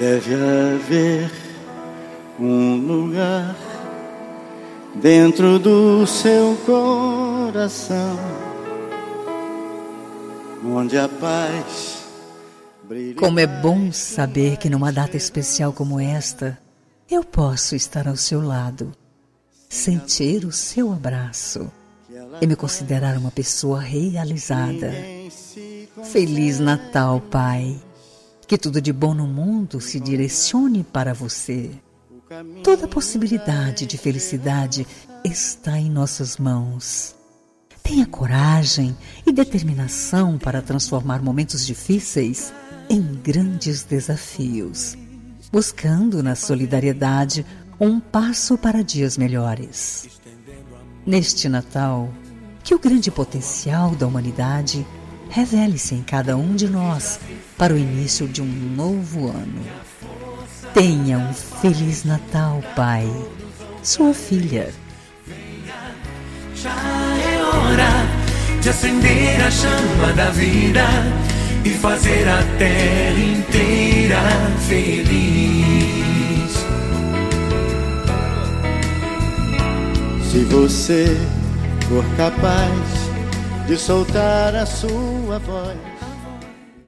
Deve haver um lugar dentro do seu coração onde a paz brilha. Como é bom saber que numa data especial como esta, eu posso estar ao seu lado, sentir o seu abraço e me considerar uma pessoa realizada. Feliz Natal, Pai. Que tudo de bom no mundo se direcione para você. Toda possibilidade de felicidade está em nossas mãos. Tenha coragem e determinação para transformar momentos difíceis em grandes desafios, buscando na solidariedade um passo para dias melhores. Neste Natal, que o grande potencial da humanidade revele-se em cada um de nós para o início de um novo ano. Tenha um Feliz Natal, Pai. Sua filha. Já é hora de acender a chama da vida e fazer a terra inteira feliz. Se você for capaz de soltar a sua voz